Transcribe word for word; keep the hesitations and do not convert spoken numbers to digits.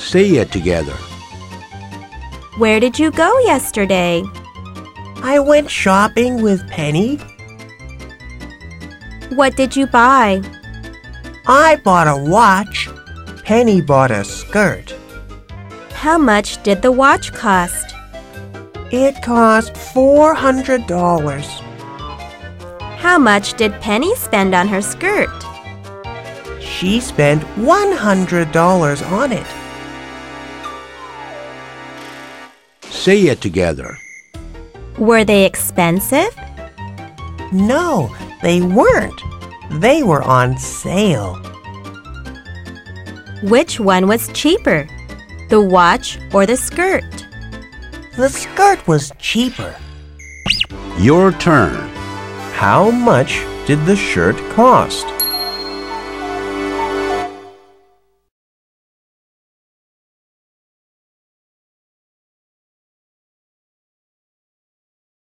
Say it together. Where did you go yesterday? I went shopping with Penny. What did you buy? I bought a watch. Penny bought a skirt. How much did the watch cost? It cost four hundred dollars. How much did Penny spend on her skirt? She spent one hundred dollars on it. Say it together. Were they expensive? No, they weren't. They were on sale. Which one was cheaper, the watch or the skirt? The skirt was cheaper. Your turn. How much did the shirt cost?